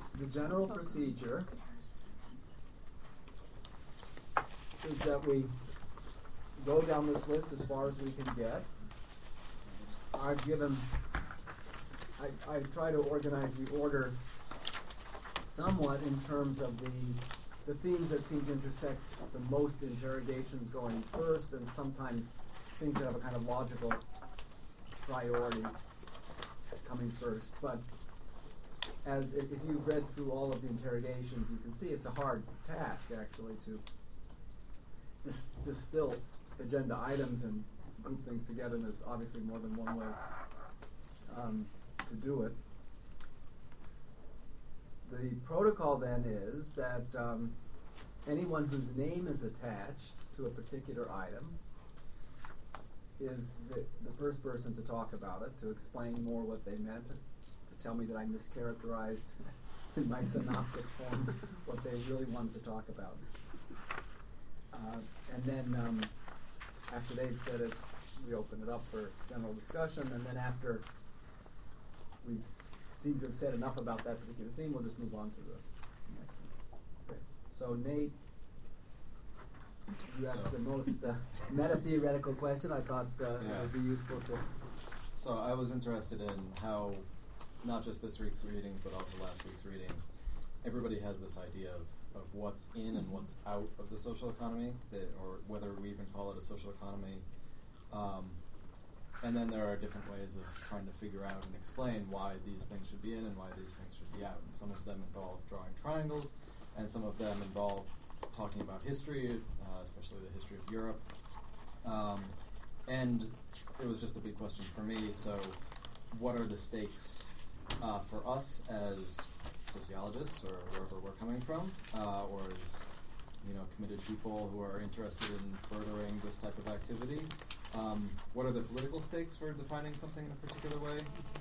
the general procedure is that we go down this list as far as we can get. I try to organize the order somewhat in terms of the themes that seem to intersect the most, interrogations going first, and sometimes things that have a kind of logical priority coming first. But as if you've read through all of the interrogations, you can see it's a hard task actually to distill agenda items and group things together, and there's obviously more than one way to do it. The protocol then is that anyone whose name is attached to a particular item is the first person to talk about it, to explain more what they meant, to tell me that I mischaracterized in my synoptic form what they really wanted to talk about. And then after they've said it, we open it up for general discussion, and then after we've seemed to have said enough about that particular theme, we'll just move on to the next one. Okay. So Nate, you asked the most meta-theoretical question. I thought it would be useful to... So I was interested in how, not just this week's readings, but also last week's readings, everybody has this idea of what's in and what's out of the social economy, or whether we even call it a social economy. And then there are different ways of trying to figure out and explain why these things should be in and why these things should be out. And some of them involve drawing triangles, and some of them involve talking about history, especially the history of Europe. And it was just a big question for me. So what are the stakes for us as sociologists, or wherever we're coming from, or as committed people who are interested in furthering this type of activity? What are the political stakes for defining something in a particular way?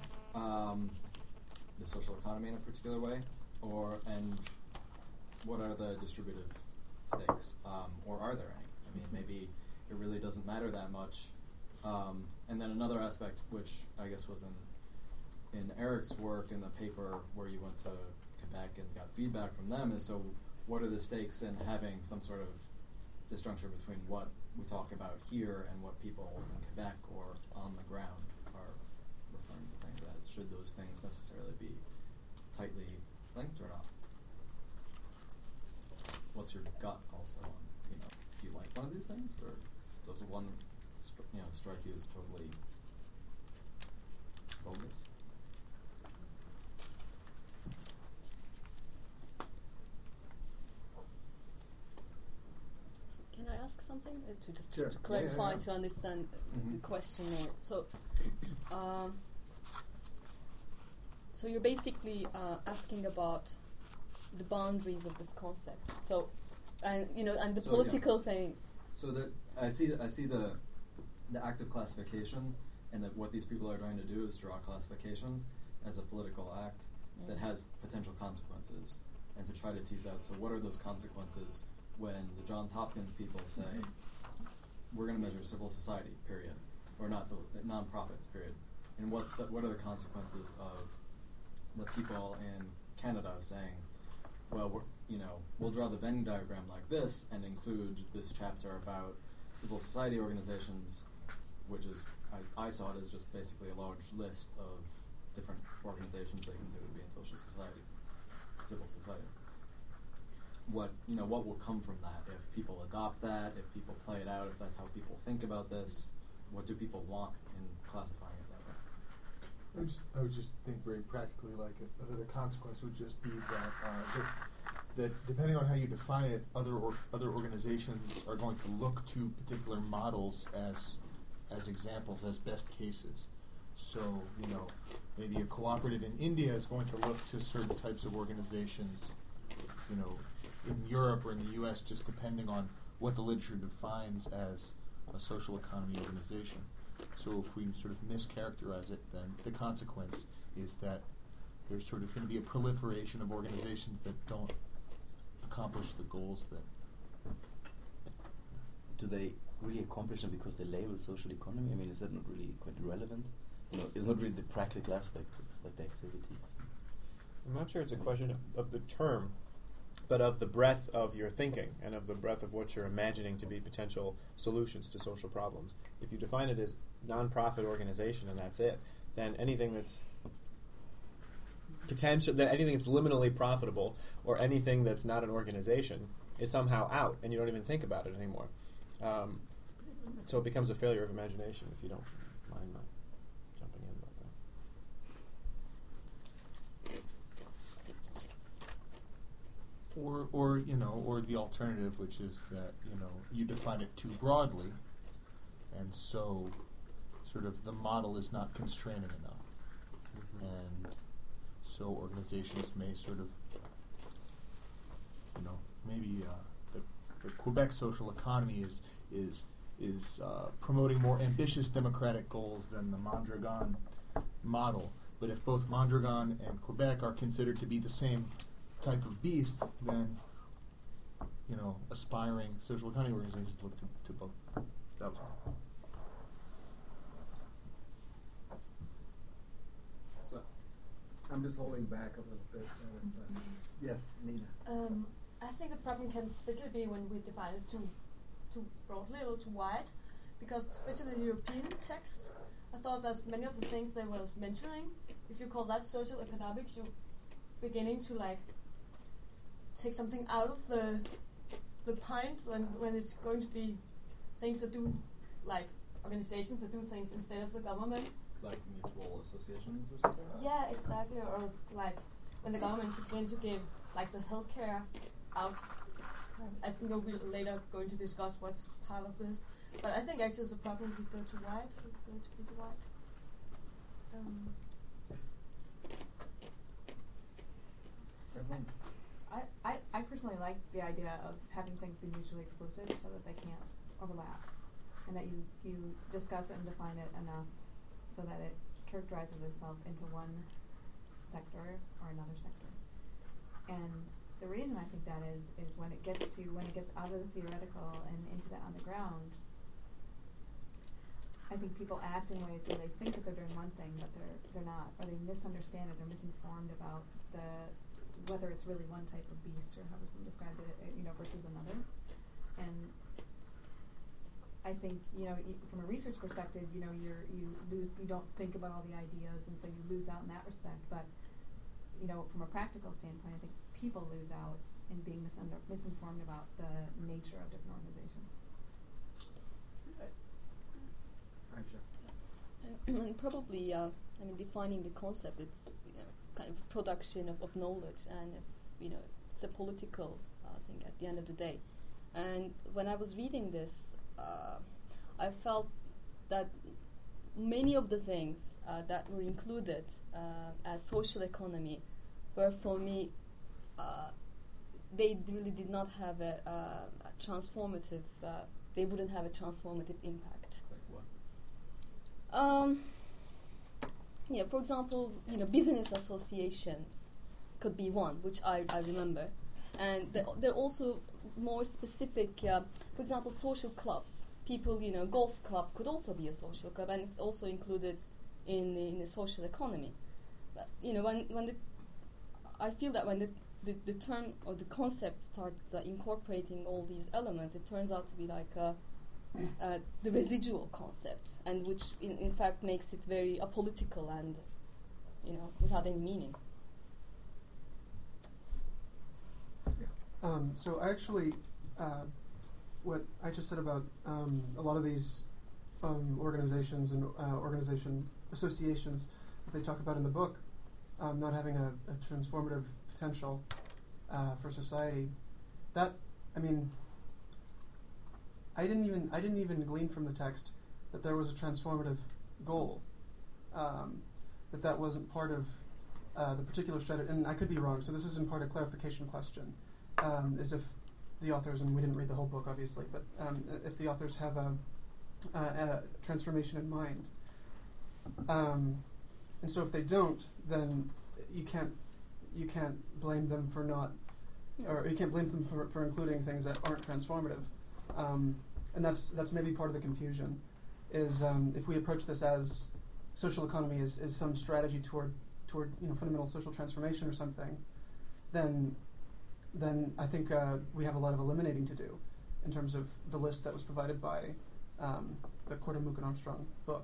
The social economy in a particular way? And what are the distributive stakes? Or are there any? I mean, maybe it really doesn't matter that much. And then another aspect, which I guess was in Eric's work in the paper where you went to Quebec and got feedback from them, is so what are the stakes in having some sort of disjuncture between what we talk about here and what people in Quebec or on the ground are referring to things as? Should those things necessarily be tightly linked or not? What's your gut also on, do you like one of these things, or does one strike you as totally bogus? Can I ask something Sure. to clarify, Yeah. to understand the question more? So you're basically asking about the boundaries of this concept. So, and the political thing. So that I see the active classification, and that what these people are trying to do is draw classifications as a political act that has potential consequences, and to try to tease out, so what are those consequences when the Johns Hopkins people say, we're going to measure civil society, period, or non-profits, period, and what are the consequences of the people in Canada saying, well, we'll draw the Venn diagram like this and include this chapter about civil society organizations, which is, I saw it as just basically a large list of different organizations they consider to be in social society, civil society. What will come from that if people adopt that, if people play it out, if that's how people think about this? What do people want in classifying it that way? I would just think very practically, that a consequence would just be that depending on how you define it, other organizations are going to look to particular models as examples, as best cases. So, maybe a cooperative in India is going to look to certain types of organizations, in Europe or in the U.S., just depending on what the literature defines as a social economy organization. So if we sort of mischaracterize it, then the consequence is that there's sort of going to be a proliferation of organizations that don't accomplish the goals that... Do they really accomplish them because they label social economy? I mean, is that not really quite irrelevant? It's not really the practical aspect of the activities. I'm not sure it's a question of the term, but of the breadth of your thinking and of the breadth of what you're imagining to be potential solutions to social problems. If you define it as nonprofit organization and that's it, then anything that's anything that's liminally profitable or anything that's not an organization is somehow out, and you don't even think about it anymore. So it becomes a failure of imagination, if you don't mind my jumping in about that. Or the alternative, which is that you define it too broadly, and so sort of the model is not constraining enough, and so organizations may sort of, maybe the Quebec social economy is promoting more ambitious democratic goals than the Mondragon model. But if both Mondragon and Quebec are considered to be the same type of beast, then aspiring social economy organizations look to both. That was all. So, I'm just holding back a little bit. Yes, Nina. I think the problem can especially be when we define it too broadly or too wide, because especially the European text, I thought that many of the things they were mentioning, if you call that social economics, you're beginning to take something out of the point when it's going to be things that do, organizations that do things instead of the government. like mutual associations or something? Yeah, exactly. Or when the government begin to give the healthcare out. I think we're later going to discuss what's part of this, but I think actually it's a problem if we go too wide. I personally like the idea of having things be mutually exclusive so that they can't overlap, and that you discuss it and define it enough so that it characterizes itself into one sector or another sector. And the reason I think that is when it gets out of the theoretical and into the on the ground, I think people act in ways where they think that they're doing one thing, but they're not, or they misunderstand it, they're misinformed about whether it's really one type of beast or however someone described it, versus another. And I think from a research perspective, you don't think about all the ideas, and so you lose out in that respect. But from a practical standpoint, I think people lose out in being misinformed about the nature of different organizations. And probably, defining the concept, it's kind of production of knowledge, and it's a political thing at the end of the day. And when I was reading this, I felt that many of the things that were included as social economy were, for me, they really did not have a transformative. They wouldn't have a transformative impact. Like what? For example, business associations could be one, which I remember, and they're also more specific. For example, social clubs. People, golf club could also be a social club, and it's also included in the social economy. But I feel that when the term or the concept starts incorporating all these elements, it turns out to be like the residual concept, and which in fact makes it very apolitical and without any meaning. So actually, what I just said about a lot of these organizations and associations that they talk about in the book not having a transformative potential for society, I didn't even glean from the text that there was a transformative goal, that wasn't part of the particular strategy. And I could be wrong, so this is in part a clarification question, as if the authors, and we didn't read the whole book obviously, but if the authors have a transformation in mind. And so if they don't, then you can't blame them for not, or you can't blame them for including things that aren't transformative. And that's maybe part of the confusion, is if we approach this as social economy is some strategy toward toward fundamental social transformation or something, then I think we have a lot of eliminating to do in terms of the list that was provided by the Korda Mook and Armstrong book.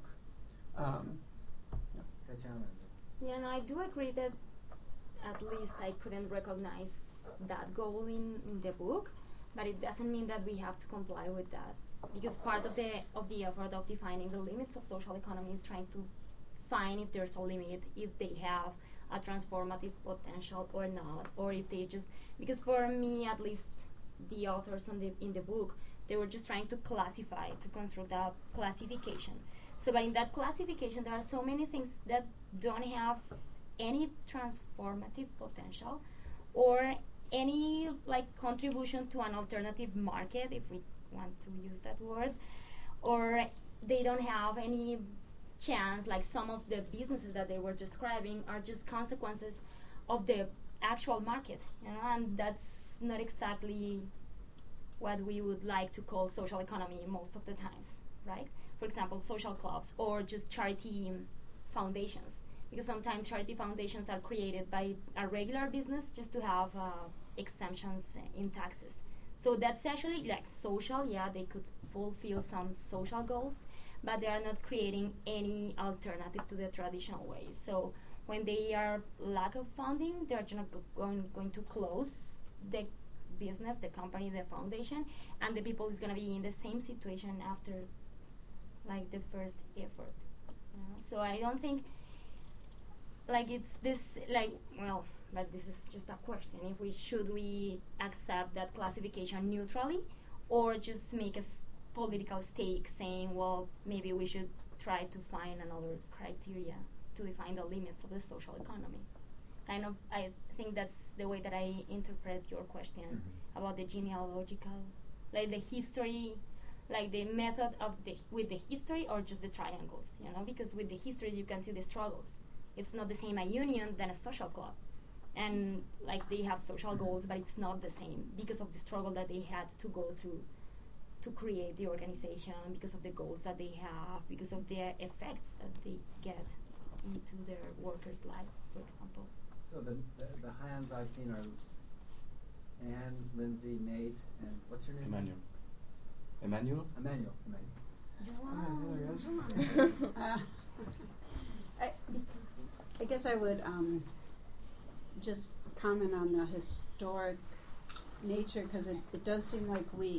Yeah, no, I do agree that at least I couldn't recognize that goal in the book, but it doesn't mean that we have to comply with that, because part of the effort of defining the limits of social economy is trying to find if there's a limit, if they have a transformative potential or not, or if they just, because for me at least, the authors in the book, they were just trying to classify, to construct a classification. So, but in that classification, there are so many things that don't have any transformative potential or any contribution to an alternative market, if we want to use that word, or they don't have any chance, like some of the businesses that they were describing are just consequences of the actual market, and that's not exactly what we would like to call social economy most of the times, right? For example, social clubs or just charity foundations, because sometimes charity foundations are created by a regular business just to have exemptions in taxes. So that's actually social, yeah, they could fulfill some social goals, but they are not creating any alternative to the traditional way. So when they are lack of funding, they're just going to close the business, the company, the foundation, and the people is going to be in the same situation after the first effort. So I don't think it's this but this is just a question, if should we accept that classification neutrally, or just make a political stake saying, well, maybe we should try to find another criteria to define the limits of the social economy. I think that's the way that I interpret your question about the genealogical, the history, the method of with the history, or just the triangles, because with the history you can see the struggles. It's not the same a union than a social club, and they have social goals, but it's not the same because of the struggle that they had to go through to create the organization, because of the goals that they have, because of the effects that they get into their workers' life, for example. So the hands I've seen are Anne, Lindsay, Nate, and what's your name? Emmanuel. Emmanuel. I guess I would just comment on the historic nature, because it does seem like we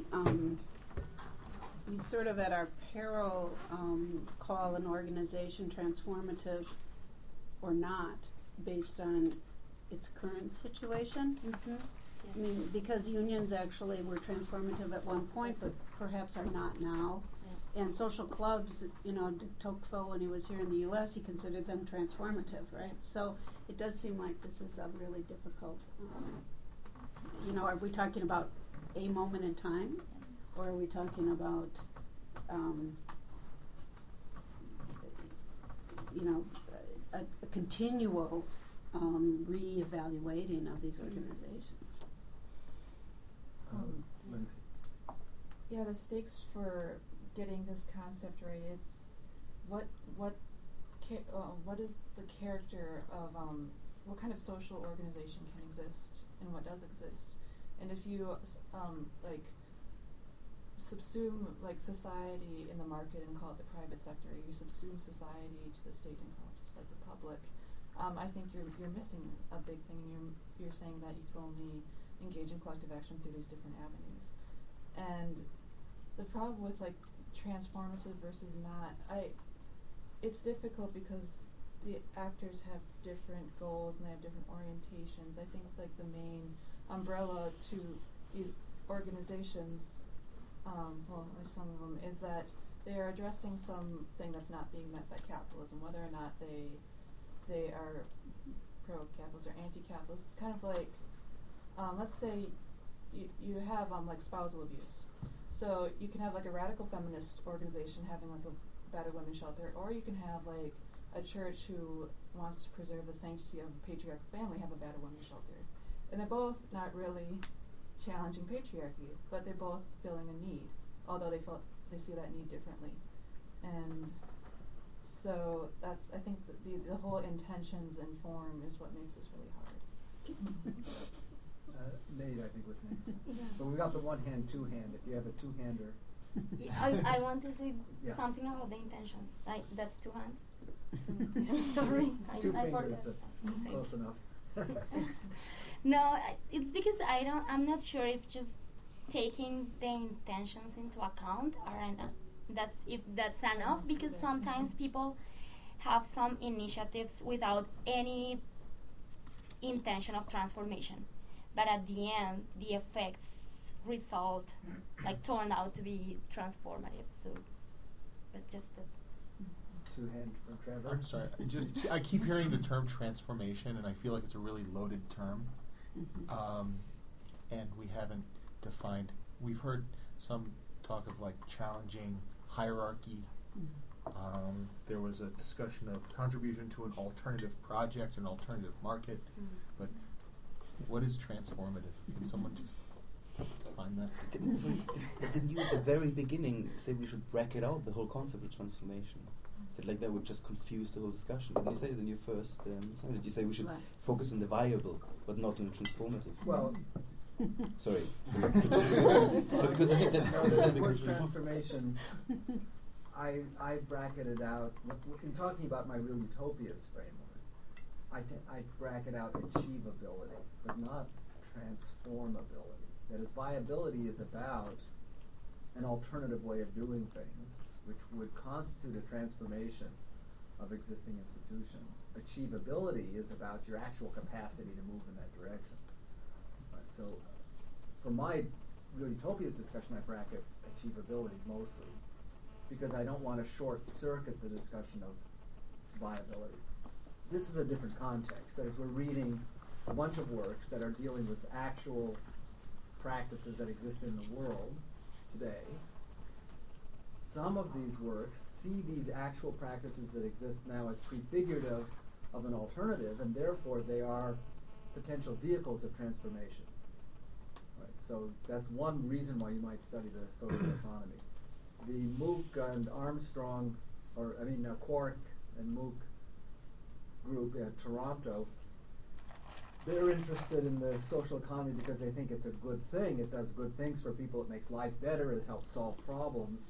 sort of at our peril call an organization transformative or not based on its current situation. I mean, because unions actually were transformative at one point, but perhaps are not now. And social clubs, de Tocqueville, when he was here in the U.S., he considered them transformative, right? So it does seem like this is a really difficult, are we talking about a moment in time, or are we talking about, a continual re-evaluating of these organizations? Lindsay. Yeah, the stakes for getting this concept right, it's what is the character of what kind of social organization can exist and what does exist, and if you subsume society in the market and call it the private sector, you subsume society to the state and call it just the public. I think you're missing a big thing, and you're saying that you can only engage in collective action through these different avenues. And the problem with transformative versus not, it's difficult because the actors have different goals and they have different orientations. I think the main umbrella to these organizations, well, at least some of them, is that they are addressing something that's not being met by capitalism, whether or not they are pro-capitalist or anti-capitalist. It's kind of let's say you have spousal abuse. So you can have a radical feminist organization having a battered women's shelter, or you can have a church who wants to preserve the sanctity of a patriarchal family have a battered women's shelter. And they're both not really challenging patriarchy, but they're both filling a need, although they see that need differently. And So that's, I think, the whole intentions and form is what makes this really hard. Nate, I think, was next. But we got the one hand, two hand. If you have a two-hander. Yeah, I want to say Yeah. something about the intentions. That's two hands. So, sorry, Two I fingers, forgot. that's close enough. No, it's because I'm not sure if just taking the intentions into account are enough. That's enough, because sometimes people have some initiatives without any intention of transformation, but at the end the effects result turn out to be transformative. So, but just that. Two-hand from Trevor. I'm sorry. I keep hearing the term transformation, and I feel like it's a really loaded term, and we haven't defined. We've heard some talk of challenging hierarchy. There was a discussion of contribution to an alternative project, an alternative market, but what is transformative? Can someone just define that? Didn't you at the very beginning say we should bracket out the whole concept of transformation? That would just confuse the whole discussion. Didn't you say it in your first slide? Did you say we should focus on the viable but not on the transformative? Well, sorry. Because I think that the word transformation, I bracketed out, in talking about my Real Utopias framework, I bracket out achievability, but not transformability. That is, viability is about an alternative way of doing things, which would constitute a transformation of existing institutions. Achievability is about your actual capacity to move in that direction. Right, so for my Real Utopias discussion, I bracket achievability mostly, because I don't want to short-circuit the discussion of viability. This is a different context. That is, we're reading a bunch of works that are dealing with actual practices that exist in the world today. Some of these works see these actual practices that exist now as prefigurative of an alternative, and therefore they are potential vehicles of transformation. Right, so that's one reason why you might study the social economy. The Mooc and Armstrong, Quark and Mooc group at Toronto, they're interested in the social economy because they think it's a good thing. It does good things for people. It makes life better. It helps solve problems.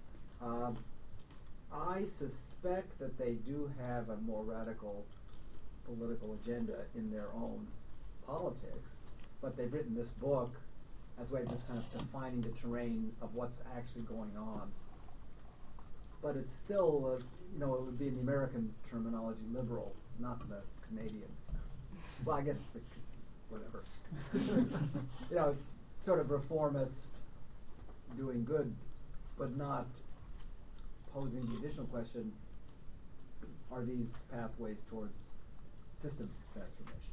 I suspect that they do have a more radical political agenda in their own politics, but they've written this book as a way of just kind of defining the terrain of what's actually going on. But it's still, it would be in the American terminology liberal, not the Canadian. Well, I guess, whatever. It's sort of reformist, doing good, but not posing the additional question, are these pathways towards system transformation?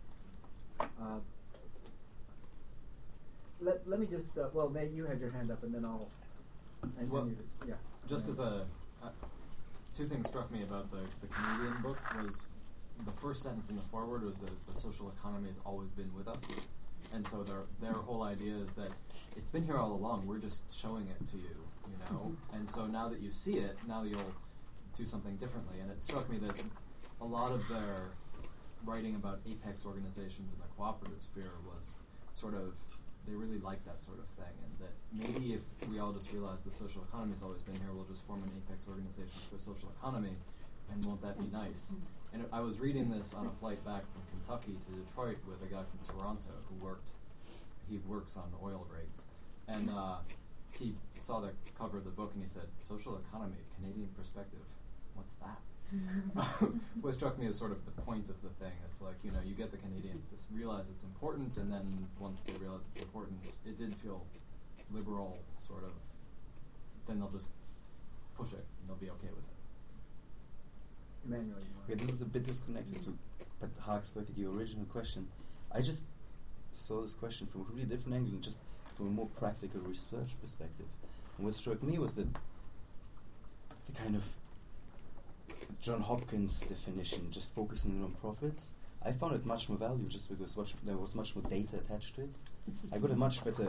Let me just, Nate, you had your hand up, and then I'll... Just as two things struck me about the Canadian book was the first sentence in the foreword was that the social economy has always been with us. And so their whole idea is that it's been here all along, we're just showing it to you, And so now that you see it, now you'll do something differently. And it struck me that a lot of their writing about apex organizations in the cooperative sphere was sort of, they really like that sort of thing. And that maybe if we all just realize the social economy has always been here, we'll just form an apex organization for social economy, and won't that be nice? And I was reading this on a flight back from Kentucky to Detroit with a guy from Toronto he works on oil rigs. And he saw the cover of the book and he said, social economy, Canadian perspective, what's that? What struck me as sort of the point of the thing is you get the Canadians to realize it's important, and then once they realize it's important, it did feel liberal, sort of, then they'll just push it and they'll be okay with it. Emmanuel, okay, this is a bit disconnected but harks back at your original question. I just saw this question from a really different angle, just from a more practical research perspective. And what struck me was that the kind of John Hopkins definition, just focusing on profits, I found it much more valuable just because there was much more data attached to it. I got a much better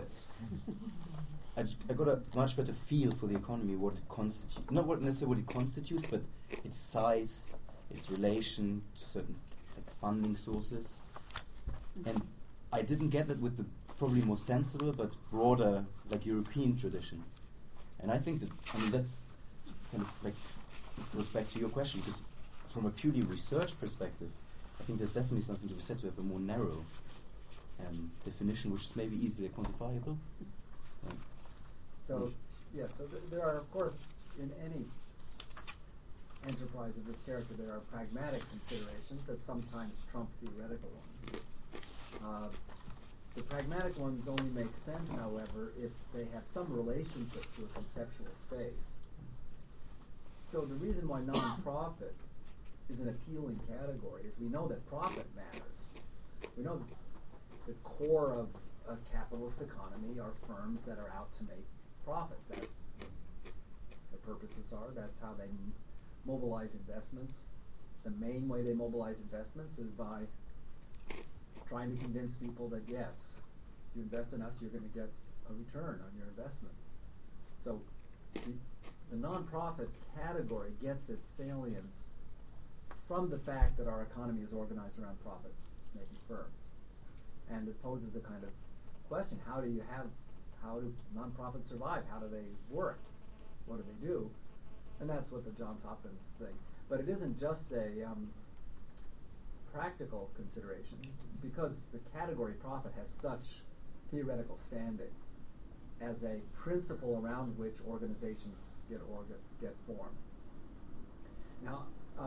feel for the economy, what it constitutes, not what necessarily what it constitutes, but its size, its relation to certain like funding sources, and I didn't get that with the probably more sensible but broader like European tradition. And I think that that's kind of like goes back to your question, because from a purely research perspective, I think there's definitely something to be said to have a more narrow definition, which is maybe easily quantifiable. So there are, of course, in any enterprise of this character, there are pragmatic considerations that sometimes trump theoretical ones. The pragmatic ones only make sense, however, if they have some relationship to a conceptual space. So the reason why nonprofit is an appealing category is we know that profit matters. We know that the core of a capitalist economy are firms that are out to make profits. That's their purposes are. That's how they mobilize investments. The main way they mobilize investments is by trying to convince people that, yes, if you invest in us, you're going to get a return on your investment. So the nonprofit category gets its salience from the fact that our economy is organized around profit-making firms. And it poses a kind of question, how do nonprofits survive? How do they work? What do they do? And that's what the Johns Hopkins thing. But it isn't just a practical consideration. It's because the category profit has such theoretical standing as a principle around which organizations get formed. Now,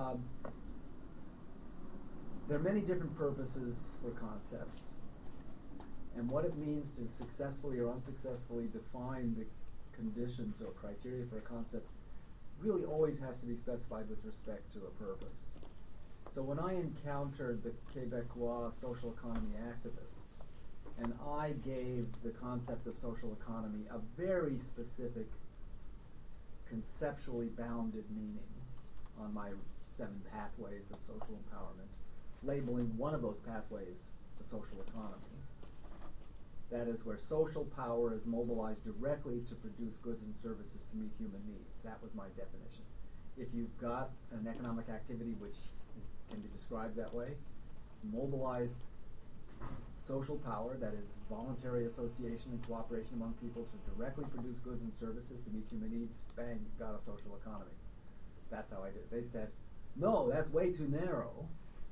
there are many different purposes for concepts, and what it means to successfully or unsuccessfully define the conditions or criteria for a concept really always has to be specified with respect to a purpose. So when I encountered the Quebecois social economy activists, and I gave the concept of social economy a very specific, conceptually bounded meaning on my 7 pathways of social empowerment, labeling one of those pathways the social economy. That is where social power is mobilized directly to produce goods and services to meet human needs. That was my definition. If you've got an economic activity which can be described that way, mobilized social power, that is voluntary association and cooperation among people to directly produce goods and services to meet human needs, bang, you've got a social economy. That's how I did it. They said, no, that's way too narrow,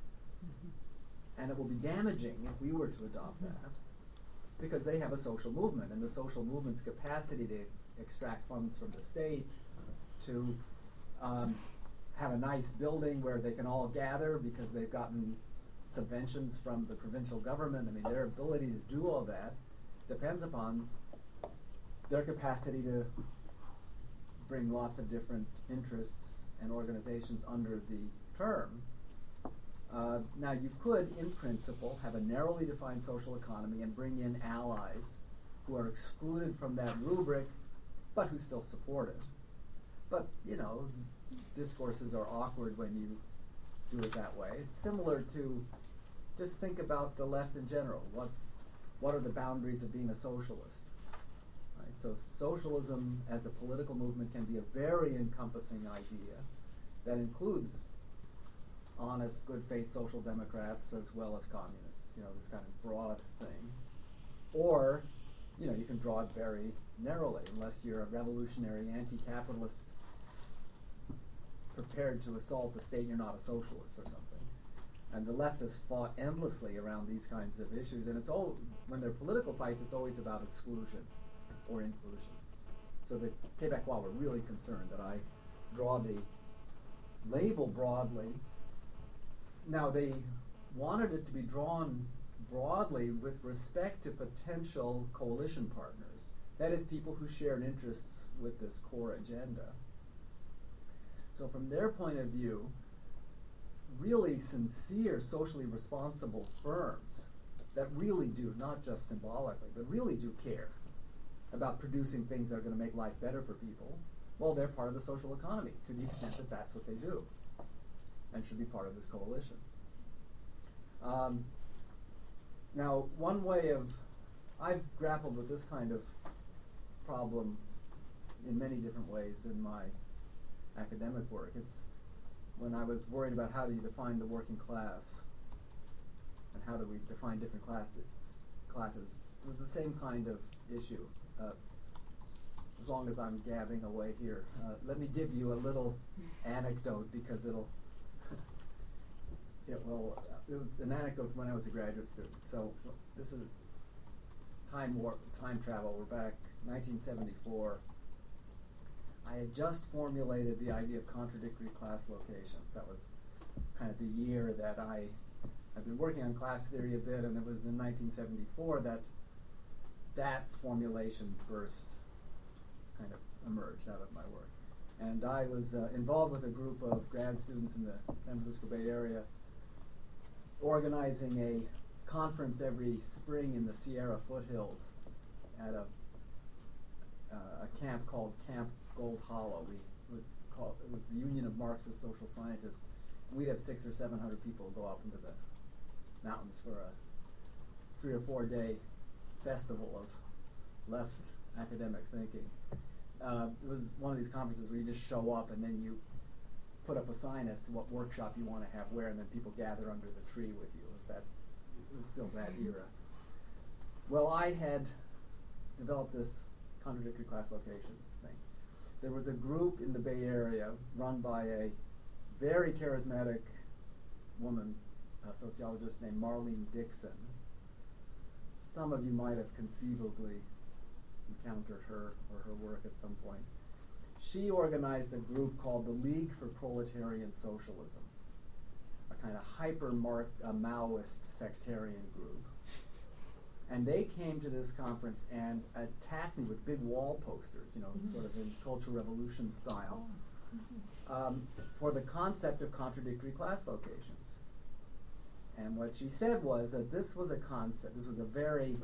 and it will be damaging if we were to adopt that, because they have a social movement, and the social movement's capacity to extract funds from the state, to have a nice building where they can all gather because they've gotten subventions from the provincial government. I mean, their ability to do all that depends upon their capacity to bring lots of different interests and organizations under the term. Now, you could, in principle, have a narrowly defined social economy and bring in allies who are excluded from that rubric, but who still support it. But, you know, discourses are awkward when you do it that way. It's similar to, just think about the left in general. What are the boundaries of being a socialist? Right? So socialism as a political movement can be a very encompassing idea that includes honest, good faith social democrats as well as communists, you know, this kind of broad thing. Or, you know, you can draw it very narrowly, unless you're a revolutionary anti-capitalist prepared to assault the state, you're not a socialist or something. And the left has fought endlessly around these kinds of issues, and it's all, when they're political fights, it's always about exclusion or inclusion. So the Quebecois were really concerned that I draw the label broadly. Now, they wanted it to be drawn broadly with respect to potential coalition partners. That is, people who shared interests with this core agenda. So from their point of view, really sincere, socially responsible firms that really do, not just symbolically, but really do care about producing things that are going to make life better for people, well, they're part of the social economy to the extent that that's what they do and should be part of this coalition. Now, one way of, I've grappled with this kind of problem in many different ways in my academic work. It's when I was worried about how do you define the working class and how do we define different classes, it was the same kind of issue. As long as I'm gabbing away here, let me give you a little anecdote because it'll. It was an anecdote from when I was a graduate student. So this is time travel. We're back 1974. I had just formulated the idea of contradictory class location. That was kind of the year that I've been working on class theory a bit, and it was in 1974 that formulation first kind of emerged out of my work. And I was involved with a group of grad students in the San Francisco Bay Area, organizing a conference every spring in the Sierra foothills at a camp called Camp Gold Hollow. We would call it was the Union of Marxist Social Scientists. And we'd have 600 or 700 people go up into the mountains for a 3 or 4 day festival of left academic thinking. It was one of these conferences where you just show up and then you put up a sign as to what workshop you want to have where, and then people gather under the tree with you. It was still that era. Well, I had developed this contradictory class locations thing. There was a group in the Bay Area run by a very charismatic woman, a sociologist named Marlene Dixon. Some of you might have conceivably encountered her or her work at some point. She organized a group called the League for Proletarian Socialism, a kind of hyper-Maoist sectarian group. And they came to this conference and attacked me with big wall posters, sort of in Cultural Revolution style, for the concept of contradictory class locations. And what she said was that this was a concept, this was a very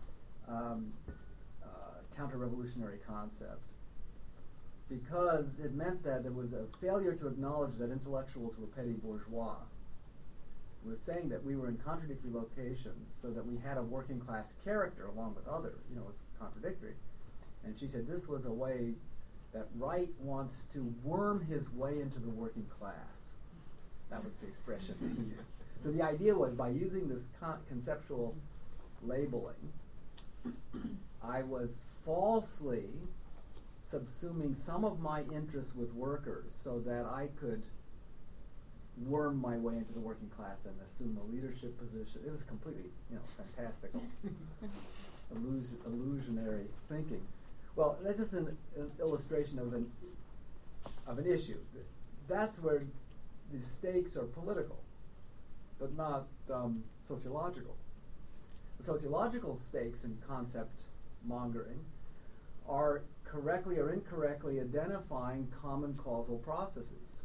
counter-revolutionary concept, because it meant that there was a failure to acknowledge that intellectuals were petty bourgeois. It was saying that we were in contradictory locations so that we had a working class character along with other, it was contradictory. And she said this was a way that Wright wants to worm his way into the working class. That was the expression he used. So the idea was, by using this conceptual labeling, I was falsely subsuming some of my interests with workers so that I could worm my way into the working class and assume a leadership position. It was completely, fantastical, illusionary thinking. Well, that's just an illustration of an issue. That's where the stakes are political, but not sociological. The sociological stakes in concept mongering are correctly or incorrectly identifying common causal processes.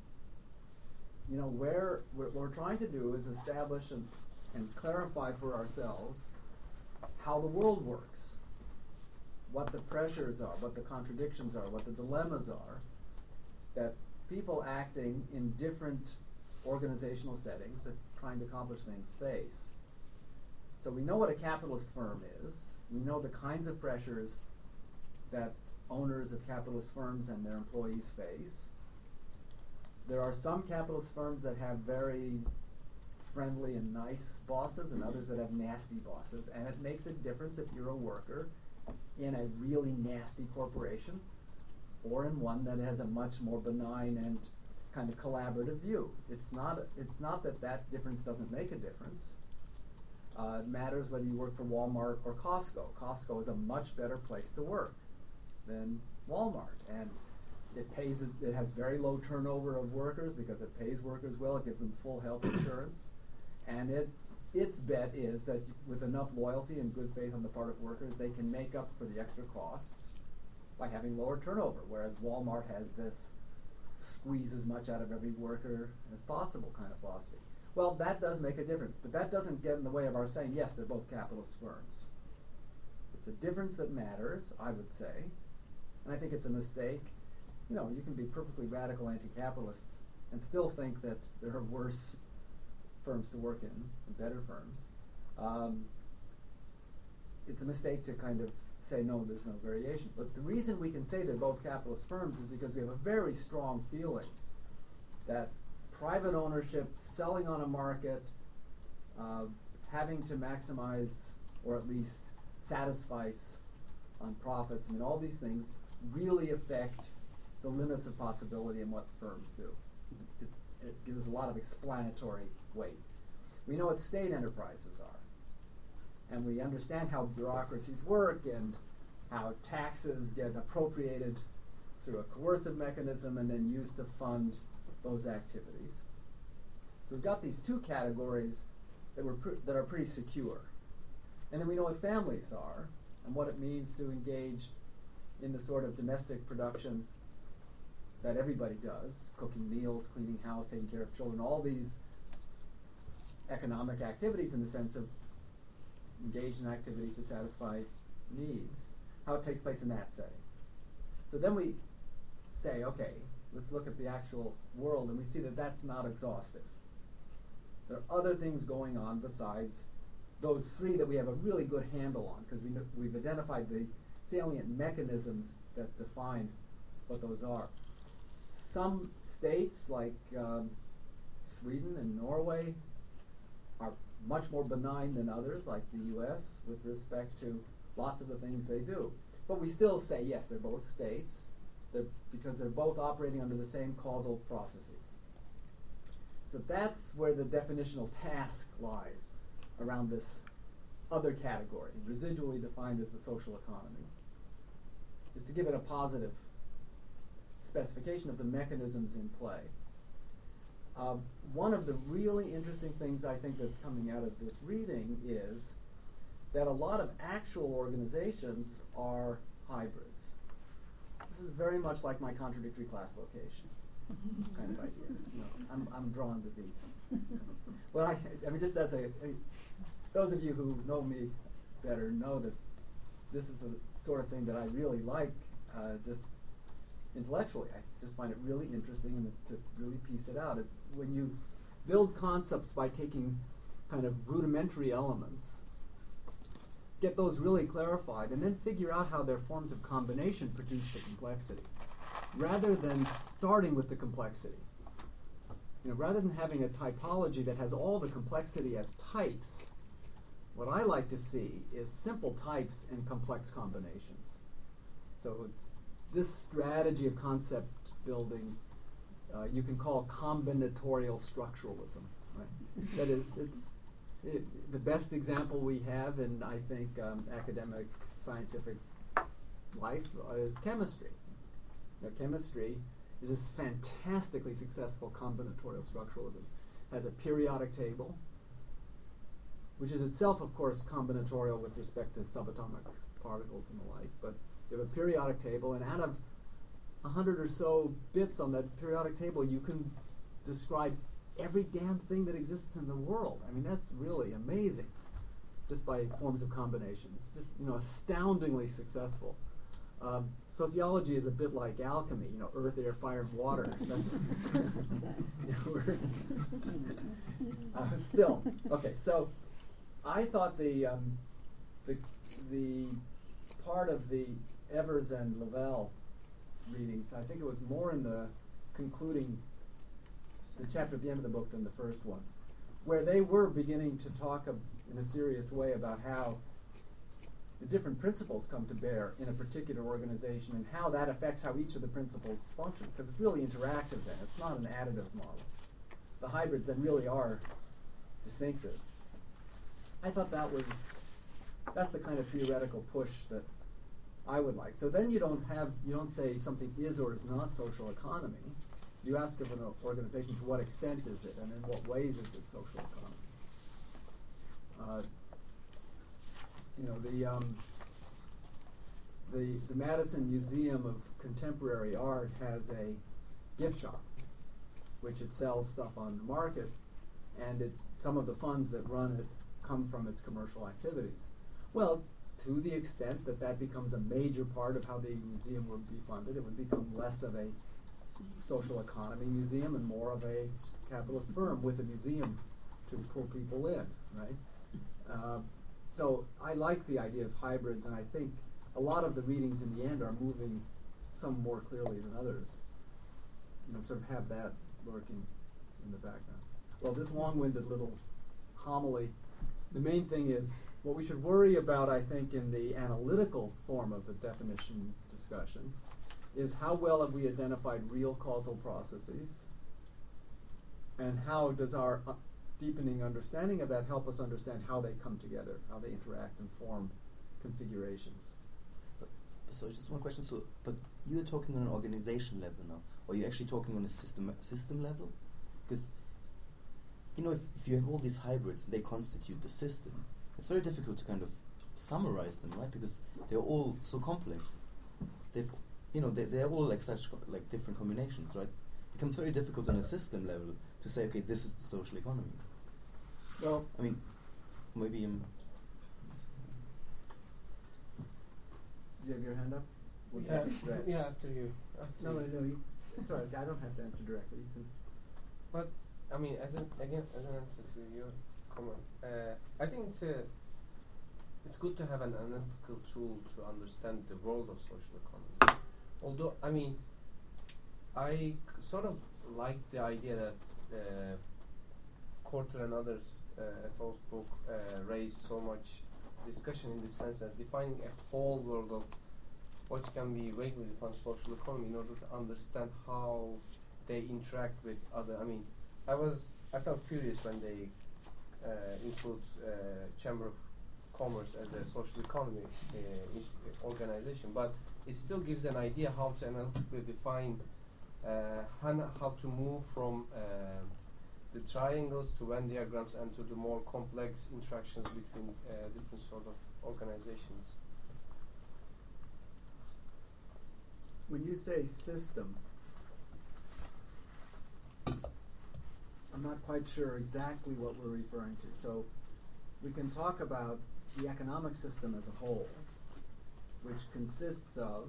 What we're trying to do is establish and clarify for ourselves how the world works, what the pressures are, what the contradictions are, what the dilemmas are that people acting in different organizational settings that trying to accomplish things face. So we know what a capitalist firm is. We know the kinds of pressures that owners of capitalist firms and their employees face. There are some capitalist firms that have very friendly and nice bosses and others that have nasty bosses, and it makes a difference if you're a worker in a really nasty corporation or in one that has a much more benign and kind of collaborative view. It's not that difference doesn't make a difference. It matters whether you work for Walmart or Costco. Costco is a much better place to work than Walmart, and it has very low turnover of workers because it pays workers well. It gives them full health insurance, and its bet is that with enough loyalty and good faith on the part of workers, they can make up for the extra costs by having lower turnover, whereas Walmart has this squeeze as much out of every worker as possible kind of philosophy. Well, that does make a difference, but that doesn't get in the way of our saying, yes, they're both capitalist firms. It's a difference that matters, I would say, and I think it's a mistake. You can be perfectly radical anti-capitalist and still think that there are worse firms to work in and better firms. It's a mistake to kind of say, no, there's no variation. But the reason we can say they're both capitalist firms is because we have a very strong feeling that private ownership, selling on a market, having to maximize or at least satisfy on profits, I mean, all these things really affect the limits of possibility in what firms do. It gives us a lot of explanatory weight. We know what state enterprises are, and we understand how bureaucracies work and how taxes get appropriated through a coercive mechanism and then used to fund those activities. So we've got these two categories that are pretty secure. And then we know what families are and what it means to engage in the sort of domestic production that everybody does, cooking meals, cleaning house, taking care of children, all these economic activities in the sense of engaged in activities to satisfy needs, how it takes place in that setting. So then we say, okay, let's look at the actual world, and we see that that's not exhaustive. There are other things going on besides those three that we have a really good handle on, because we've identified the salient mechanisms that define what those are. Some states, like Sweden and Norway, are much more benign than others, like the U.S., with respect to lots of the things they do. But we still say, yes, they're both states, because they're both operating under the same causal processes. So that's where the definitional task lies around this other category, residually defined as the social economy, is to give it a positive specification of the mechanisms in play. One of the really interesting things I think that's coming out of this reading is that a lot of actual organizations are hybrids. This is very much like my contradictory class location kind of idea. I'm drawn to these. Well, I mean, just as those of you who know me better know that this is the sort of thing that I really like, just intellectually. I just find it really interesting and to really piece it out. When you build concepts by taking kind of rudimentary elements, get those really clarified, and then figure out how their forms of combination produce the complexity, rather than starting with the complexity. Rather than having a typology that has all the complexity as types, what I like to see is simple types and complex combinations. So it's this strategy of concept building you can call combinatorial structuralism. Right? That is, the best example we have in, I think, academic scientific life is chemistry. Chemistry is this fantastically successful combinatorial structuralism. It has a periodic table, which is itself, of course, combinatorial with respect to subatomic particles and the like, but you have a periodic table, and out of 100 or so bits on that periodic table, you can describe every damn thing that exists in the world. I mean, that's really amazing, just by forms of combination. It's just, astoundingly successful. Sociology is a bit like alchemy, earth, air, fire, and water. That's still okay. So, I thought the part of the Evers and Lavelle readings, I think it was more in the concluding the chapter at the end of the book than the first one, where they were beginning to talk in a serious way about how the different principles come to bear in a particular organization and how that affects how each of the principles function, because it's really interactive then. It's not an additive model. The hybrids then really are distinctive. I thought that's the kind of theoretical push that I would like. So then you don't say something is or is not social economy. You ask of an organization, to what extent is it, and in what ways is it social economy? The Madison Museum of Contemporary Art has a gift shop, which it sells stuff on the market, and some of the funds that run it come from its commercial activities. Well, to the extent that becomes a major part of how the museum would be funded, it would become less of a social economy museum and more of a capitalist firm with a museum to pull people in, right? So I like the idea of hybrids, and I think a lot of the readings in the end are moving some more clearly than others. Sort of have that lurking in the background. Well, this long-winded little homily, the main thing is what we should worry about, I think, in the analytical form of the definition discussion is how well have we identified real causal processes, and how does our deepening understanding of that help us understand how they come together, how they interact and form configurations. So just one question. So, but you're talking on an organization level now, or you're actually talking on a system level? Because, you know, if you have all these hybrids, they constitute the system. It's very difficult to kind of summarize them, right? Because they're all so complex. They're all like such like different combinations, right? It becomes very difficult on a system level to say, okay, this is the social economy. Well, I mean, maybe. Do you have your hand up? What's Yeah, that stretch? yeah, after you. No, it's all right. I don't have to answer directly. You can. But I mean, as an answer to your comment, I think it's good to have an analytical tool to understand the world of social economy. Although, I mean, I sort of like the idea that Korter and others at Hall's book raised so much discussion in the sense that defining a whole world of what can be vaguely defined social economy in order to understand how they interact with other. I mean, I felt curious when they include Chamber of Commerce as a social economy organization, but it still gives an idea how to analytically define how to move from the triangles to Venn diagrams and to the more complex interactions between different sort of organizations. When you say system, I'm not quite sure exactly what we're referring to. So we can talk about the economic system as a whole, which consists of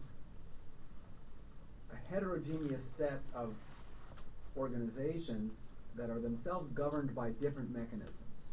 a heterogeneous set of organizations that are themselves governed by different mechanisms.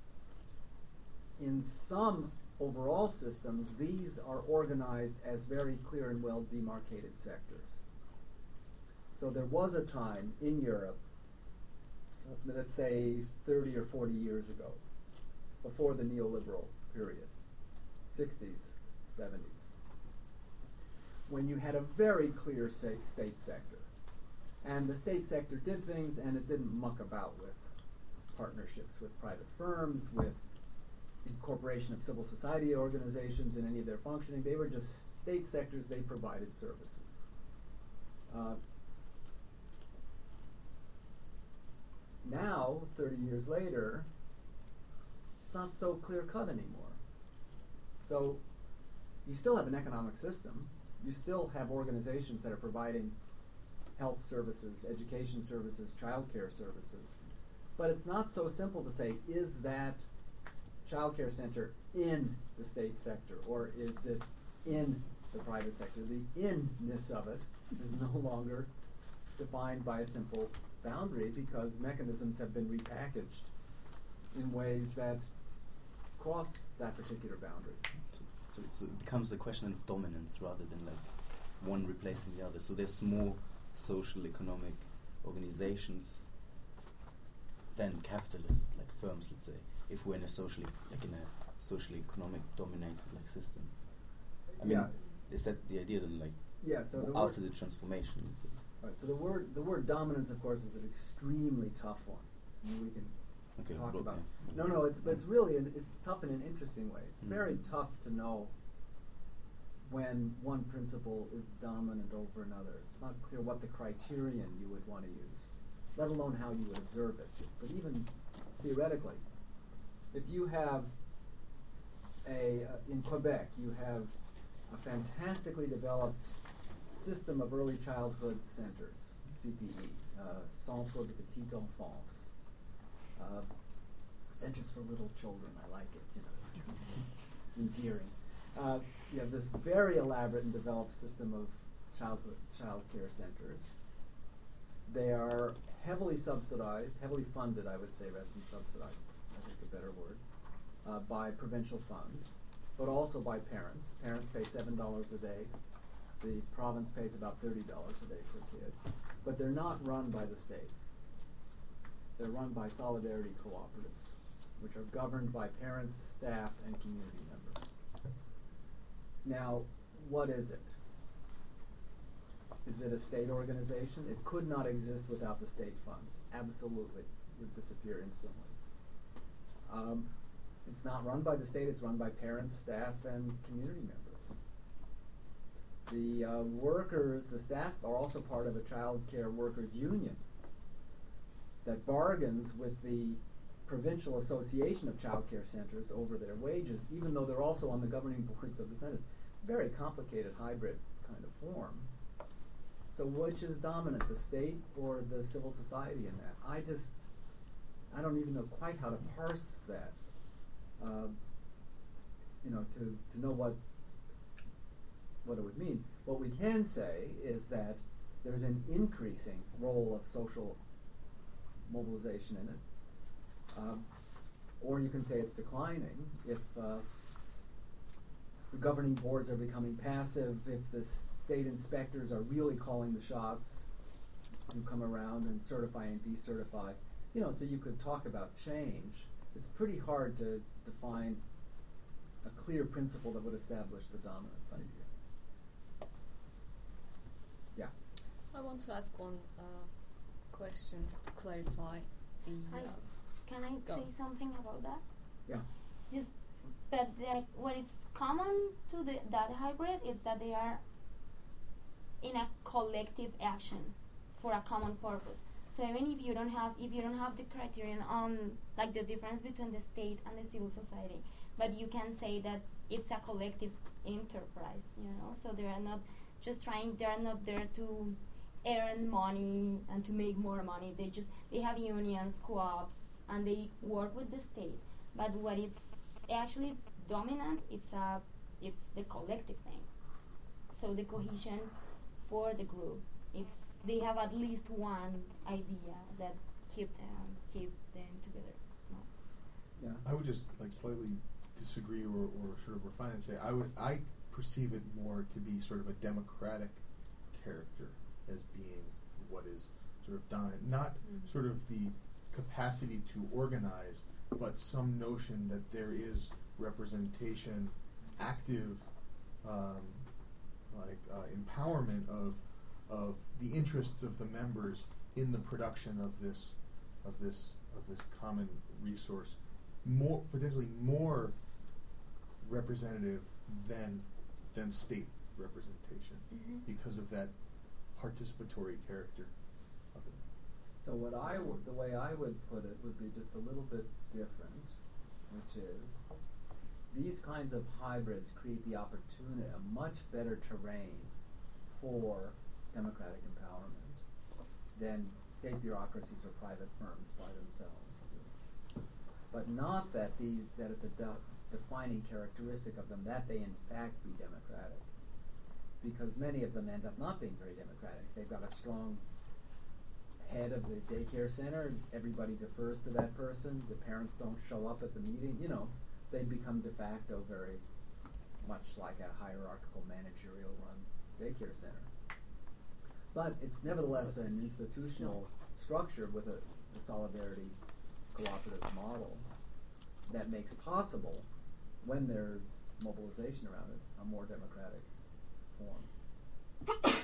In some overall systems, these are organized as very clear and well demarcated sectors. So there was a time in Europe, let's say 30 or 40 years ago, before the neoliberal period, 60s, 70s, when you had a very clear state sector. And the state sector did things, and it didn't muck about with partnerships with private firms, with incorporation of civil society organizations in any of their functioning. They were just state sectors. They provided services. Now, 30 years later, it's not so clear-cut anymore. So you still have an economic system. You still have organizations that are providing health services, education services, childcare services. But it's not so simple to say, is that childcare center in the state sector, or is it in the private sector? The in-ness of it is no longer defined by a simple boundary because mechanisms have been repackaged in ways that cross that particular boundary. So it becomes a question of dominance rather than like one replacing the other. So there's more social economic organizations than capitalists, like firms, let's say, if we're in a socially economic dominated like system. I mean, is that the idea then, like, so after the transformation? Right. So the word dominance, of course, is an extremely tough one. I mean, we can talk about. No, it's really it's tough in an interesting way. It's very tough to know when one principle is dominant over another. It's not clear what the criterion you would want to use, let alone how you would observe it. But even theoretically, if you have in Quebec, you have a fantastically developed system of early childhood centers, CPE, Centre de Petite Enfance, centers for little children. I like it, it's endearing. You have this very elaborate and developed system of child care centers. They are heavily subsidized, heavily funded, I would say, rather than subsidized, I think a better word, by provincial funds, but also by parents. Parents pay $7 a day. The province pays about $30 a day per kid. But they're not run by the state. they're run by solidarity cooperatives, which are governed by parents, staff, and community members. Now, what is it? Is it a state organization? It could not exist without the state funds. Absolutely. It would disappear instantly. It's not run by the state, it's run by parents, staff, and community members. The workers, the staff, are also part of a child care workers union that bargains with the Provincial Association of Child Care Centers over their wages, even though they're also on the governing boards of the centers. Very complicated hybrid kind of form. So which is dominant, the state or the civil society in that? I don't even know quite how to parse that. To know what it would mean. What we can say is that there's an increasing role of social mobilization in it. Or you can say it's declining if the governing boards are becoming passive, if the state inspectors are really calling the shots who come around and certify and decertify. So you could talk about change. It's pretty hard to define a clear principle that would establish the dominance idea. Yeah. I want to ask one question to clarify the. Can I go. say something about that? Yeah. Just, but what is common to that hybrid is that they are in a collective action for a common purpose. So even if you don't have the criterion on like the difference between the state and the civil society, but you can say that it's a collective enterprise, So they are not there to earn money and to make more money. They have unions, co-ops, and they work with the state. But what it's actually dominant, it's the collective thing. So the cohesion for the group, they have at least one idea that keep them together. No. Yeah. I would just slightly disagree or sort of refine and say I perceive it more to be sort of a democratic character as being what is sort of dominant, not sort of the capacity to organize, but some notion that there is representation, active empowerment of the interests of the members in the production of this common resource, potentially more representative than state representation because of that participatory character of it. So the way I would put it would be just a little bit different, which is these kinds of hybrids create the opportunity, a much better terrain for democratic empowerment than state bureaucracies or private firms by themselves do. But not that it's a defining characteristic of them that they in fact be democratic, because many of them end up not being very democratic. They've got a strong head of the daycare center, everybody defers to that person, the parents don't show up at the meeting, they become de facto very much like a hierarchical managerial run daycare center. But it's nevertheless an institutional structure with a solidarity cooperative model that makes possible, when there's mobilization around it, a more democratic form.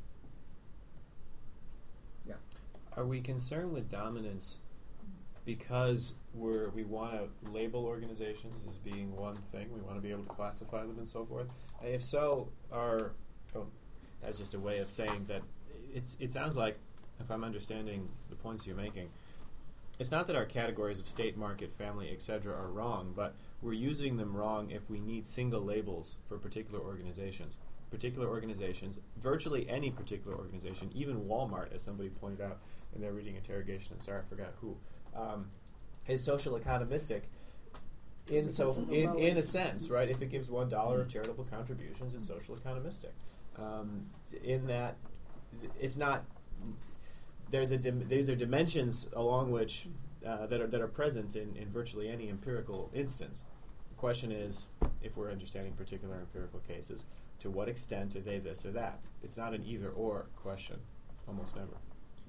Yeah. Are we concerned with dominance because we want to label organizations as being one thing? We want to be able to classify them and so forth? And if so, that's just a way of saying that it sounds like, if I'm understanding the points you're making, it's not that our categories of state, market, family, etc. are wrong, but we're using them wrong if we need single labels for particular organizations. Particular organizations, virtually any particular organization, even Walmart, as somebody pointed out in their reading interrogation, I'm sorry, I forgot who, is social economistic in a sense, right? If it gives $1 of charitable contributions, it's social economistic. In that, it's not. These are dimensions along which that are present in virtually any empirical instance. The question is, if we're understanding particular empirical cases, to what extent are they this or that? It's not an either-or question, almost never.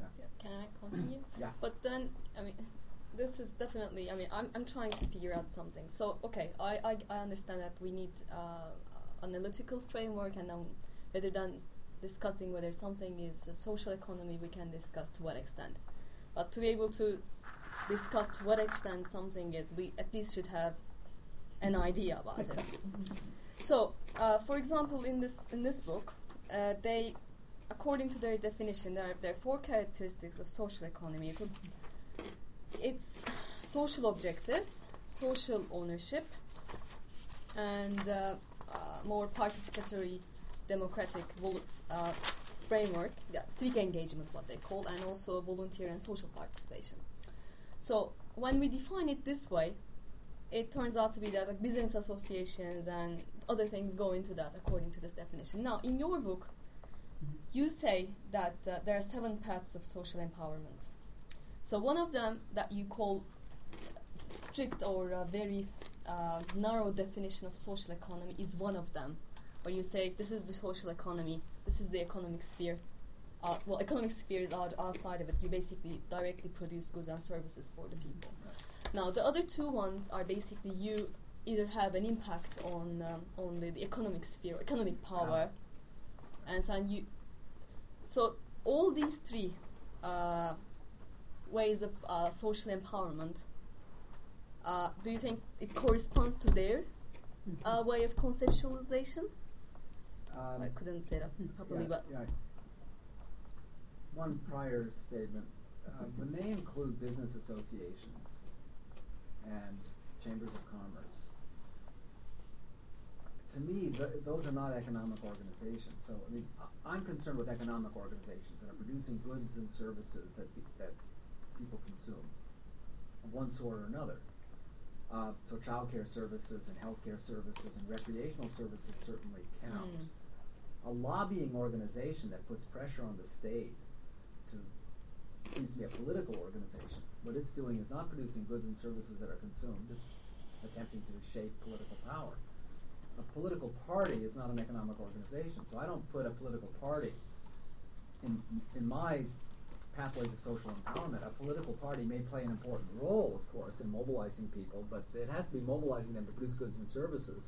Yeah. So can I continue? Yeah. But then, I mean, this is definitely, I mean, I'm trying to figure out something. So, okay, I understand that we need analytical framework, and rather than discussing whether something is a social economy, we can discuss to what extent. But to be able to discuss to what extent something is, we at least should have an idea about it. So, for example, in this book, they, according to their definition, there are 4 characteristics of social economy. So it's social objectives, social ownership, and more participatory, democratic framework, civic engagement, what they call, and also volunteer and social participation. So when we define it this way, it turns out to be that like, business associations and other things go into that according to this definition. Now, in your book, you say that there are 7 paths of social empowerment. So one of them that you call strict or very narrow definition of social economy is one of them, where you say this is the social economy, this is the economic sphere. Well, economic sphere is outside of it. You basically directly produce goods and services for the people. Now, the other 2 ones are basically you either have an impact on the economic sphere, economic power, and so all these 3 ways of social empowerment, do you think it corresponds to their way of conceptualization? I couldn't say that properly, but... Yeah. One prior statement, when they include business associations and chambers of commerce, to me, those are not economic organizations. So, I mean, I'm concerned with economic organizations that are producing goods and services that people consume of one sort or another. So childcare services and healthcare services and recreational services certainly count. A lobbying organization that puts pressure on the state seems to be a political organization. What it's doing is not producing goods and services that are consumed. It's attempting to shape political power. A political party is not an economic organization, so I don't put a political party in my pathways of social empowerment. A political party may play an important role, of course, in mobilizing people, but it has to be mobilizing them to produce goods and services,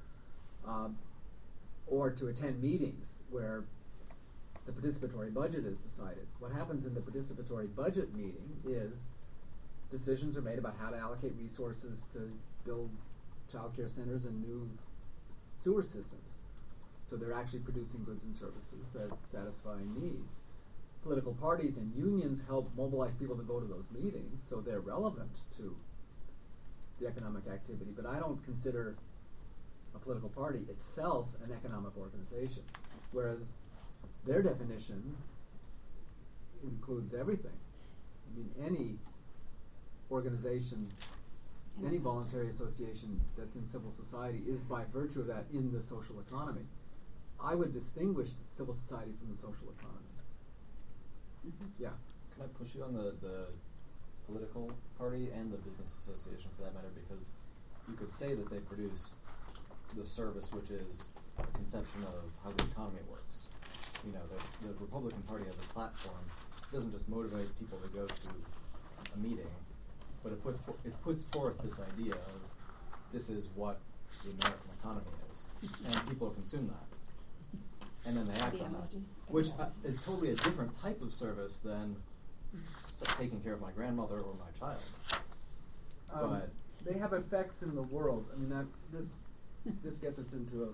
or to attend meetings where the participatory budget is decided. What happens in the participatory budget meeting is decisions are made about how to allocate resources to build child care centers and new sewer systems. So they're actually producing goods and services that satisfy needs. Political parties and unions help mobilize people to go to those meetings, so they're relevant to the economic activity. But I don't consider a political party itself an economic organization, whereas their definition includes everything. I mean, any organization, any voluntary association that's in civil society is by virtue of that in the social economy. I would distinguish civil society from the social economy. Yeah. Can I push you on the political party and the business association for that matter? Because you could say that they produce the service, which is a conception of how the economy works. You know, the Republican Party as a platform doesn't just motivate people to go to a meeting, but it puts forth this idea of this is what the American economy is, and people consume that. And then they act on that, which is totally a different type of service than taking care of my grandmother or my child. But they have effects in the world. I mean, this gets us into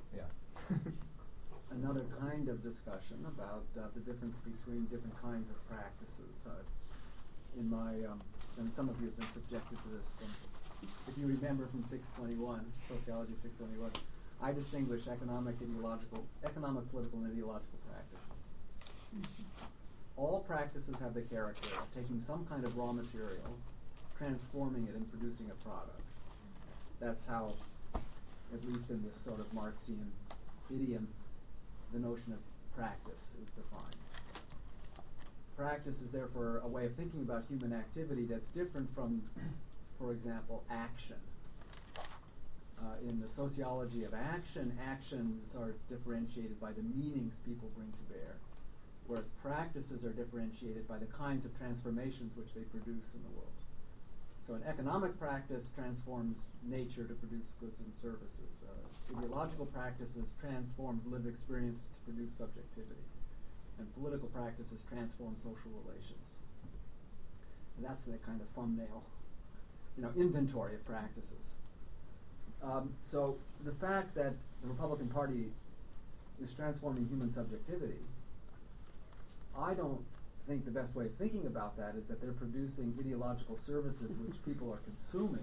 another kind of discussion about the difference between different kinds of practices. In my, and some of you have been subjected to this if you remember from 621, Sociology 621, I distinguish economic, political, and ideological practices. All practices have the character of taking some kind of raw material, transforming it, and producing a product. That's how, at least in this sort of Marxian idiom, the notion of practice is defined. Practice is therefore a way of thinking about human activity that's different from, for example, action. In the sociology of action, actions are differentiated by the meanings people bring to bear, whereas practices are differentiated by the kinds of transformations which they produce in the world. So an economic practice transforms nature to produce goods and services. Ideological practices transform lived experience to produce subjectivity. And political practices transform social relations. And that's the kind of thumbnail, inventory of practices. So the fact that the Republican Party is transforming human subjectivity, I don't think the best way of thinking about that is that they're producing ideological services which people are consuming,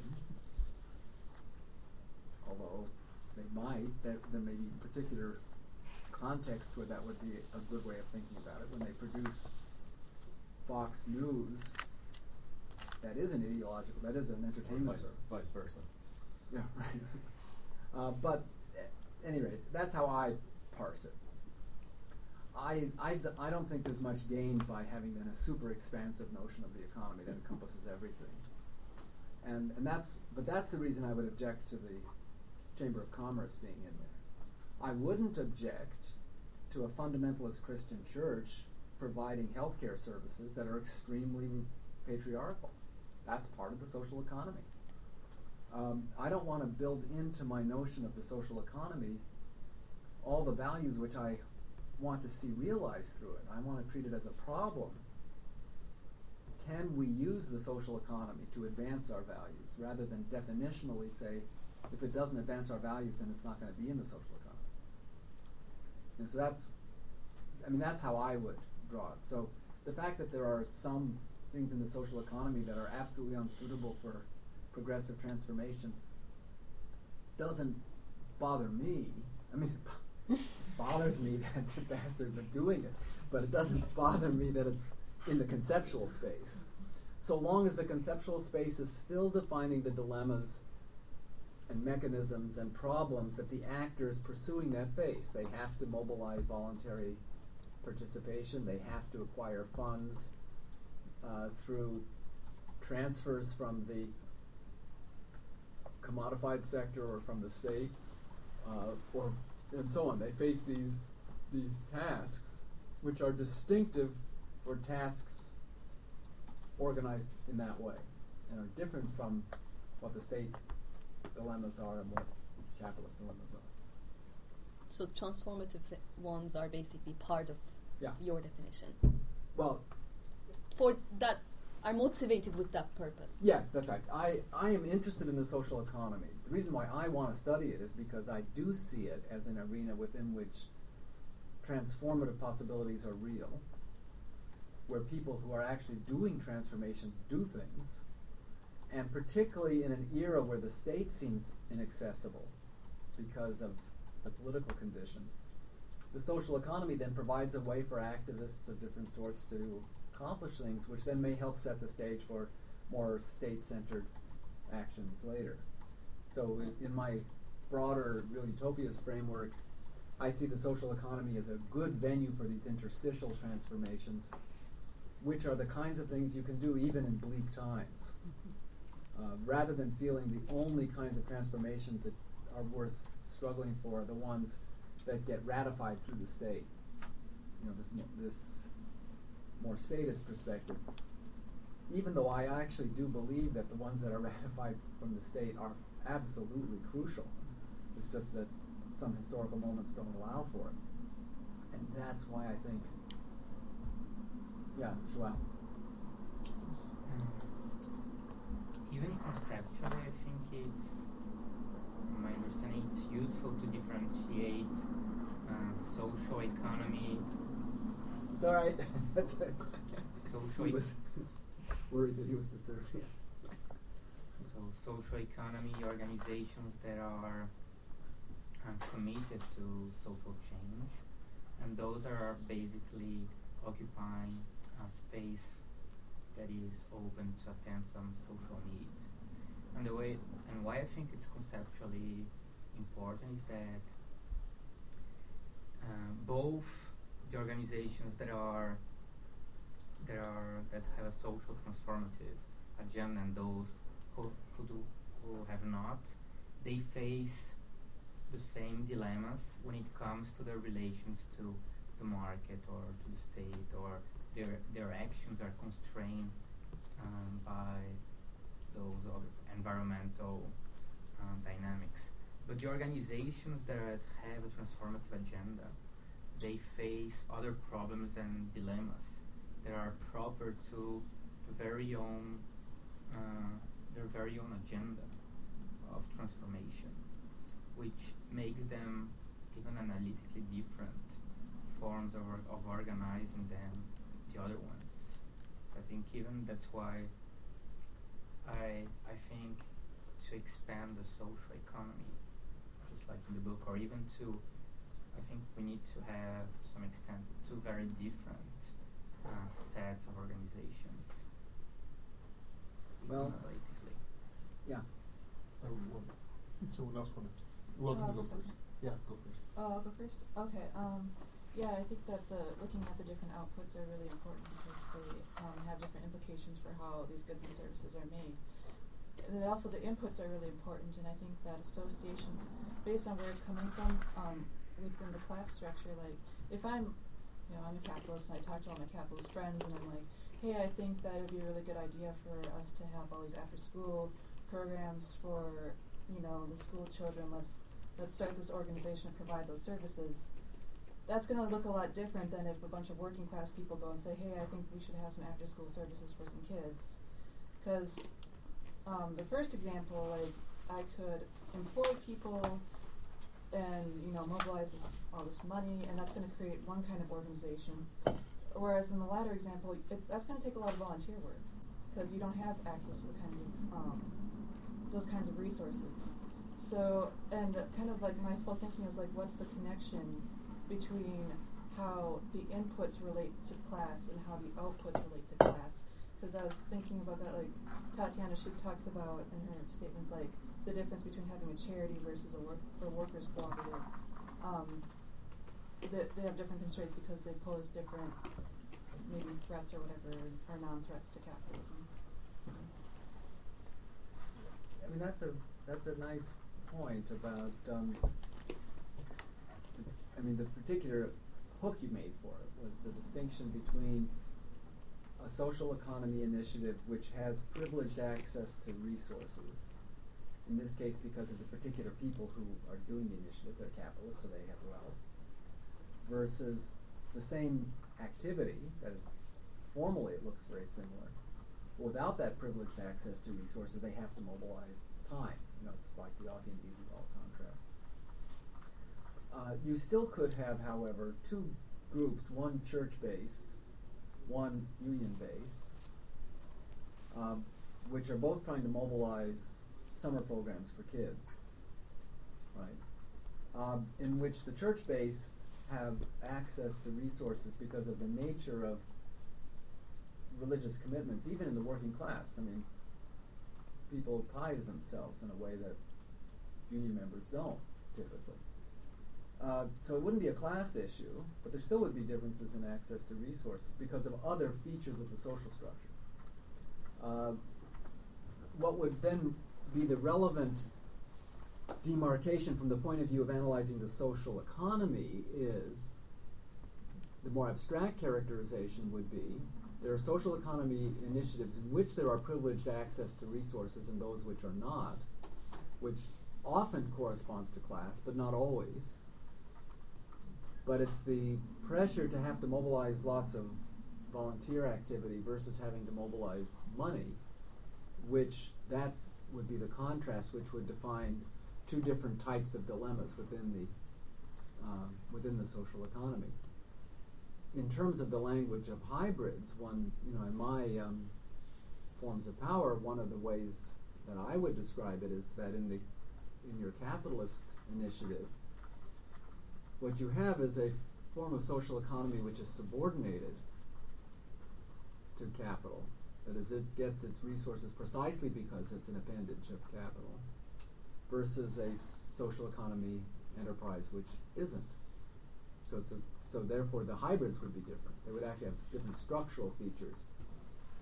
although they might. There may be particular contexts where that would be a good way of thinking about it. When they produce Fox News, that is an ideological, that is an entertainment service. Vice versa. Yeah, right. But at any rate, that's how I parse it. I don't think there's much gained by having then a super expansive notion of the economy that encompasses everything. And that's the reason I would object to the Chamber of Commerce being in there. I wouldn't object to a fundamentalist Christian church providing healthcare services that are extremely patriarchal. That's part of the social economy. I don't want to build into my notion of the social economy all the values which I want to see realized through it. I want to treat it as a problem. Can we use the social economy to advance our values rather than definitionally say, if it doesn't advance our values, then it's not going to be in the social economy. And so that's how I would draw it. So the fact that there are some things in the social economy that are absolutely unsuitable for progressive transformation doesn't bother me. It bothers me that the bastards are doing it, but it doesn't bother me that it's in the conceptual space. So long as the conceptual space is still defining the dilemmas and mechanisms and problems that the actors pursuing that face. They have to mobilize voluntary participation. They have to acquire funds through transfers from the commodified sector or from the state, and so on. They face these tasks, which are distinctive for tasks organized in that way, and are different from what the state dilemmas are and what capitalist dilemmas are. So transformative ones are basically part of your definition. Well, for that, are motivated with that purpose. Yes, that's right. I am interested in the social economy. The reason why I want to study it is because I do see it as an arena within which transformative possibilities are real, where people who are actually doing transformation do things, and particularly in an era where the state seems inaccessible because of the political conditions. The social economy then provides a way for activists of different sorts to accomplish things, which then may help set the stage for more state-centered actions later. So in my broader Real Utopias framework, I see the social economy as a good venue for these interstitial transformations, which are the kinds of things you can do even in bleak times, rather than feeling the only kinds of transformations that are worth struggling for are the ones that get ratified through the state. This more statist perspective, even though I actually do believe that the ones that are ratified from the state are absolutely crucial. It's just that some historical moments don't allow for it. And that's why I think, Joel. Even conceptually, I think it's, from my understanding, it's useful to differentiate social economy. It's all right. Social he was worried that he was disturbed. Yes. So social economy organizations that are committed to social change, and those are basically occupying a space that is open to attend some social needs. And why I think it's conceptually important is that both the organizations that have a social transformative agenda and those who have not, they face the same dilemmas when it comes to their relations to the market or to the state, or their actions are constrained by those other environmental dynamics. But the organizations that have a transformative agenda, they face other problems and dilemmas that are proper to their very own agenda of transformation, which makes them even analytically different forms of organizing than the other ones. So I think even that's why I think to expand the social economy, just like in the book, or even I think we need to have, to some extent, two very different sets of organizations. Well, analytically. Yeah. Someone else wanted to. Welcome to go first. Yeah, go first. Oh, I'll go first? Okay. Yeah, I think that looking at the different outputs are really important because they have different implications for how these goods and services are made. And then also the inputs are really important, and I think that association, based on where it's coming from, within the class structure, like if I'm a capitalist and I talk to all my capitalist friends and I'm like, hey, I think that it'd be a really good idea for us to have all these after-school programs for, the school children. Let's start this organization and provide those services. That's going to look a lot different than if a bunch of working class people go and say, hey, I think we should have some after-school services for some kids. Because the first example, like, I could employ people and, mobilize all this money, and that's going to create one kind of organization. Whereas in the latter example, that's going to take a lot of volunteer work because you don't have access to the kinds of those kinds of resources. So, and kind of like my whole thinking is like, what's the connection between how the inputs relate to class and how the outputs relate to class? Because I was thinking about that, like Tatiana Schuch talks about in her statements, like the difference between having a charity versus a workers' cooperative. They have different constraints because they pose different maybe threats or whatever, or non-threats to capitalism. I mean, that's a nice point about. The particular hook you made for it was the distinction between a social economy initiative which has privileged access to resources, in this case because of the particular people who are doing the initiative, they're capitalists, so they have wealth, versus the same activity, that is, formally it looks very similar. Without that privileged access to resources, they have to mobilize time. It's like the Augean-Wiesenthal contrast. You still could have, however, two groups, one church-based, one union-based, which are both trying to mobilize summer programs for kids, right? In which the church-based have access to resources because of the nature of religious commitments, even in the working class. People tithe themselves in a way that union members don't, typically. So it wouldn't be a class issue, but there still would be differences in access to resources because of other features of the social structure. What would then be the relevant demarcation from the point of view of analyzing the social economy is, the more abstract characterization would be, there are social economy initiatives in which there are privileged access to resources and those which are not, which often corresponds to class, but not always. But it's the pressure to have to mobilize lots of volunteer activity versus having to mobilize money, which that would be the contrast which would define two different types of dilemmas within the social economy. In terms of the language of hybrids, in my forms of power, one of the ways that I would describe it is that in your capitalist initiative, what you have is a form of social economy which is subordinated to capital. That is, it gets its resources precisely because it's an appendage of capital, versus a social economy enterprise which isn't. So therefore the hybrids would be different. They would actually have different structural features.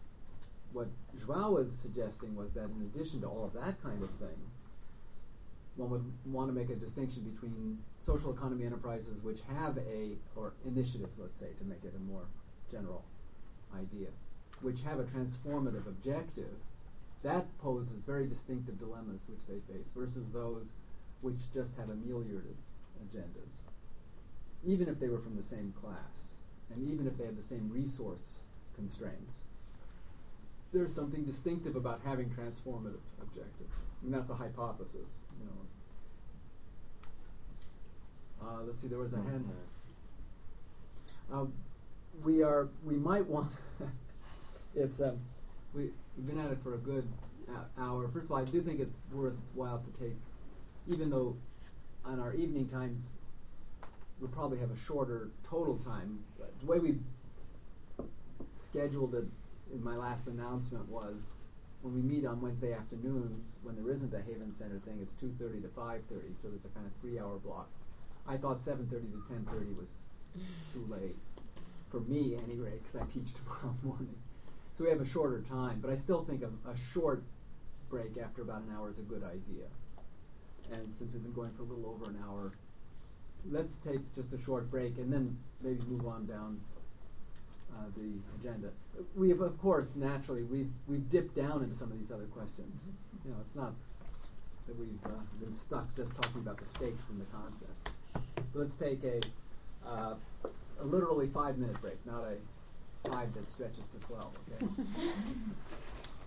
What João was suggesting was that in addition to all of that kind of thing, one would want to make a distinction between social economy enterprises which have or initiatives, let's say, to make it a more general idea, which have a transformative objective. That poses very distinctive dilemmas which they face versus those which just have ameliorative agendas. Even if they were from the same class, and even if they had the same resource constraints, there's something distinctive about having transformative objectives. I mean, that's a hypothesis, you know. Let's see, there was a hand. We might want, we've been at it for a good hour. First of all, I do think it's worthwhile to take, even though on our evening times, we'll probably have a shorter total time. The way we scheduled it in my last announcement was when we meet on Wednesday afternoons, when there isn't a Haven Center thing, it's 2:30 to 5:30, so it's a kind of 3-hour block. I thought 7:30 to 10:30 was too late, for me anyway, because I teach tomorrow morning. So we have a shorter time, but I still think a short break after about an hour is a good idea. And since we've been going for a little over an hour, let's take just a short break and then maybe move on down the agenda. We have, of course, naturally, we've dipped down into some of these other questions. You know, it's not that we've been stuck just talking about the stakes and the concept. But let's take a literally 5-minute break, not a 5 that stretches to 12. Okay.